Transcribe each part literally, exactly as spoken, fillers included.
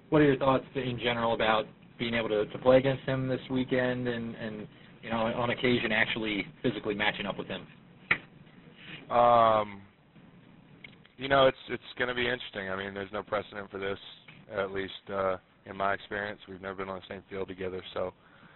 What are your thoughts in general about being able to, to play against him this weekend and, and, you know, on occasion actually physically matching up with him? Um, you know, it's it's going to be interesting. I mean, there's no precedent for this, at least uh, in my experience. We've never been on the same field together, so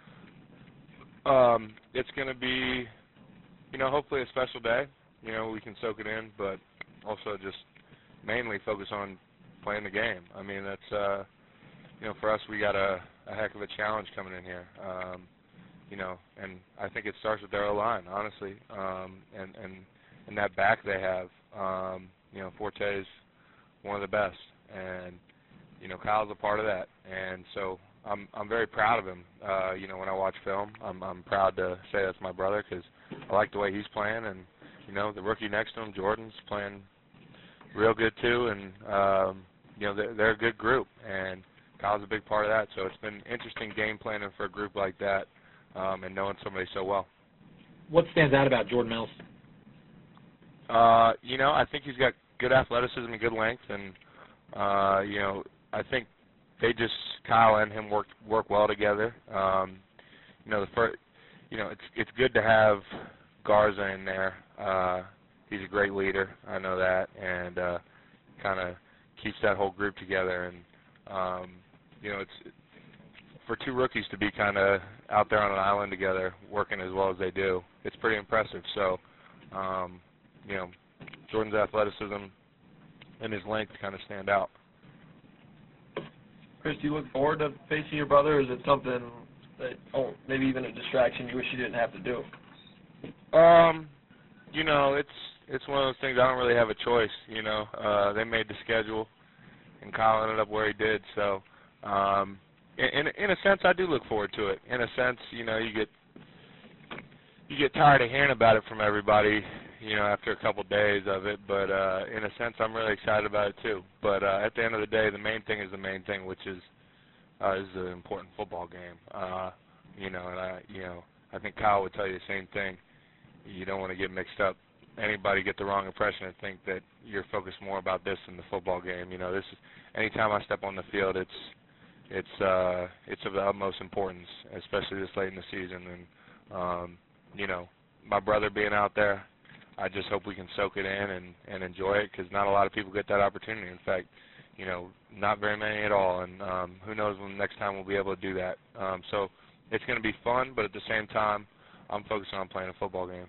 um, it's going to be, you know, hopefully a special day. You know, we can soak it in, but also just mainly focus on playing the game. I mean, that's, uh, you know, for us, we got a, a heck of a challenge coming in here. Um, you know, and I think it starts with their O-line, honestly, um, and, and, and that back they have. Um, you know, Forte is one of the best, and, you know, Kyle's a part of that. And so I'm I'm very proud of him. Uh, you know, when I watch film, I'm I'm proud to say that's my brother because I like the way he's playing, and, you know, the rookie next to him, Jordan's playing real good too, and, um, you know, they're, they're a good group, and Kyle's a big part of that. So it's been interesting game planning for a group like that, um, and knowing somebody so well. What stands out about Jordan Mills? Uh, you know, I think he's got good athleticism and good length, and, uh, you know, I think they just, Kyle and him work work well together. Um, you know, the first, you know, it's it's good to have Garza in there. Uh, he's a great leader, I know that, and uh, kind of keeps that whole group together. And um, you know, it's for two rookies to be kind of out there on an island together, working as well as they do. It's pretty impressive. So, um, you know, Jordan's athleticism and his length kind of stand out. Chris, do you look forward to facing your brother, or is it something that, oh, maybe even a distraction you wish you didn't have to do? Um, you know, it's it's one of those things I don't really have a choice. You know, uh, they made the schedule, and Kyle ended up where he did. So, um, in in a sense, I do look forward to it. In a sense, you know, you get you get tired of hearing about it from everybody, you know, after a couple of days of it. But uh, in a sense, I'm really excited about it too. But uh, at the end of the day, the main thing is the main thing, which is uh, is an important football game. Uh, you know, and I, you know, I think Kyle would tell you the same thing. You don't want to get mixed up. Anybody get the wrong impression and think that you're focused more about this than the football game. You know, this is anytime I step on the field, it's it's uh, it's of the utmost importance, especially this late in the season. And um, you know, my brother being out there, I just hope we can soak it in and, and enjoy it because not a lot of people get that opportunity. In fact, you know, not very many at all. And um, who knows when the next time we'll be able to do that. Um, so it's going to be fun, but at the same time, I'm focusing on playing a football game.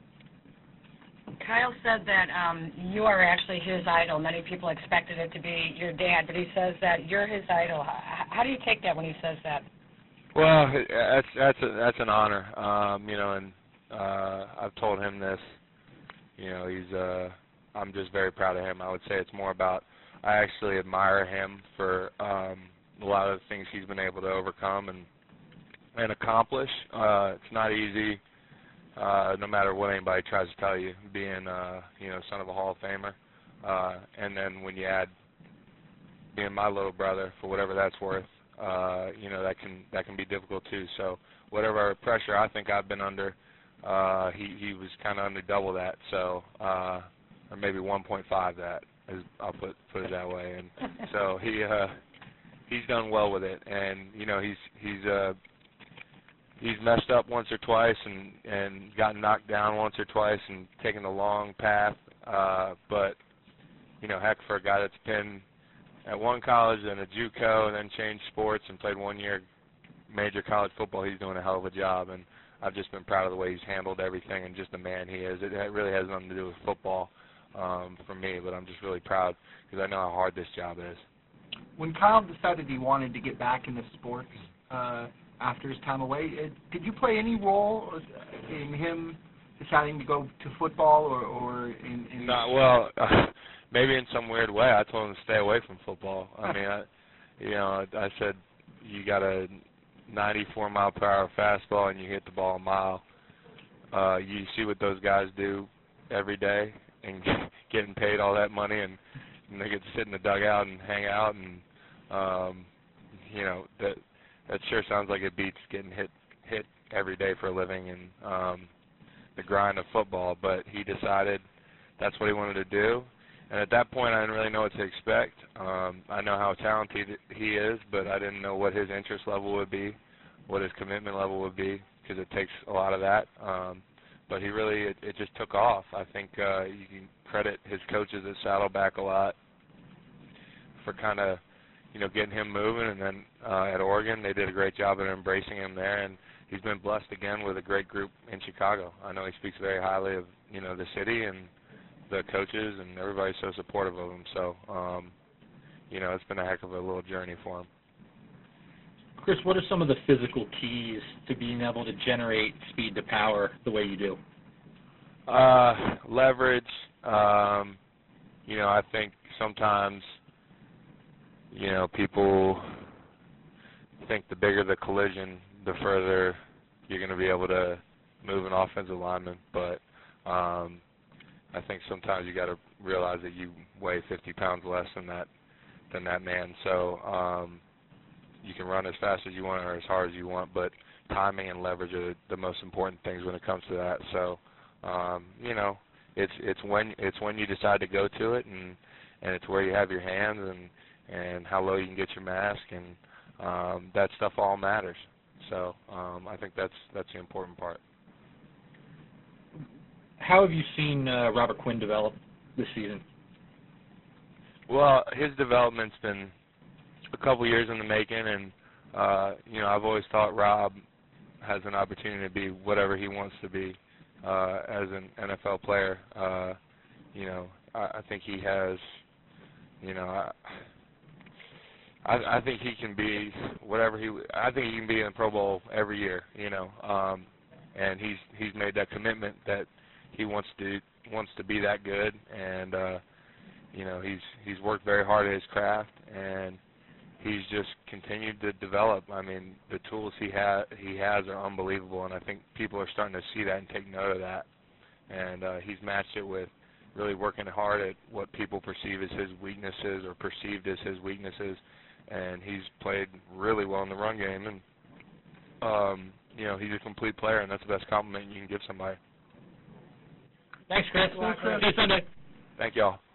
Kyle said that um, you are actually his idol. Many people expected it to be your dad, but he says that you're his idol. How, how do you take that when he says that? Well, that's that's a, that's an honor, um, you know, and uh, I've told him this. You know, he's. Uh, I'm just very proud of him. I would say it's more about I actually admire him for um, a lot of the things he's been able to overcome and and accomplish. Uh, it's not easy, uh, no matter what anybody tries to tell you, being uh, you know, son of a Hall of Famer, uh, and then when you add being my little brother, for whatever that's worth. Uh, you know, that can that can be difficult too. So whatever pressure I think I've been under, uh, he he was kind of under double that. So uh, or maybe one point five that. Is, I'll put put it that way. And so he uh, he's done well with it. And you know, he's he's uh, he's messed up once or twice and and gotten knocked down once or twice and taken the long path. Uh, but you know, heck, for a guy that's been at one college and a JUCO and then changed sports and played one year major college football, he's doing a hell of a job. And I've just been proud of the way he's handled everything and just the man he is. It really has nothing to do with football um, for me, but I'm just really proud because I know how hard this job is. When Kyle decided he wanted to get back into sports uh, after his time away, uh, did you play any role in him deciding to go to football or, or in, in Not well. Uh, Maybe in some weird way, I told him to stay away from football. I mean, I, you know, I, I said you got a ninety-four mile per hour fastball and you hit the ball a mile. Uh, you see what those guys do every day and get, getting paid all that money, and, and they get to sit in the dugout and hang out, and um, you know that that sure sounds like it beats getting hit hit every day for a living and um, the grind of football. But he decided that's what he wanted to do. and at that point, I didn't really know what to expect. Um, I know how talented he is, but I didn't know what his interest level would be, what his commitment level would be, because it takes a lot of that. Um, but he really, it, it just took off. I think uh, you can credit his coaches at Saddleback a lot for kind of, you know, getting him moving, and then uh, at Oregon, they did a great job of embracing him there, and he's been blessed again with a great group in Chicago. I know he speaks very highly of, you know, the city and the coaches, and everybody's so supportive of him. So, um, you know, it's been a heck of a little journey for him. Chris, what are some of the physical keys to being able to generate speed to power the way you do? Uh, leverage. Um, you know, I think sometimes, you know, people think the bigger the collision, the further you're going to be able to move an offensive lineman. But um, I think sometimes you got to realize that you weigh fifty pounds less than that than that man. So um, you can run as fast as you want or as hard as you want, but timing and leverage are the most important things when it comes to that. So um, you know, it's it's when it's when you decide to go to it, and and it's where you have your hands, and and how low you can get your mask, and um, that stuff all matters. So um, I think that's that's the important part. How have you seen uh, Robert Quinn develop this season? Well, his development's been a couple years in the making, and uh, you know, I've always thought Rob has an opportunity to be whatever he wants to be uh, as an N F L player. Uh, you know, I, I think he has, you know, I, I, I think he can be whatever he. I think he can be in the Pro Bowl every year. You know, um, and he's he's made that commitment that he wants to wants to be that good, and uh, you know, he's he's worked very hard at his craft, and he's just continued to develop. I mean, the tools he ha he has are unbelievable, and I think people are starting to see that and take note of that. And uh, he's matched it with really working hard at what people perceive as his weaknesses or perceived as his weaknesses, and he's played really well in the run game. And um, you know, he's a complete player, and that's the best compliment you can give somebody. Thanks, Chris. See you Sunday. Thank y'all.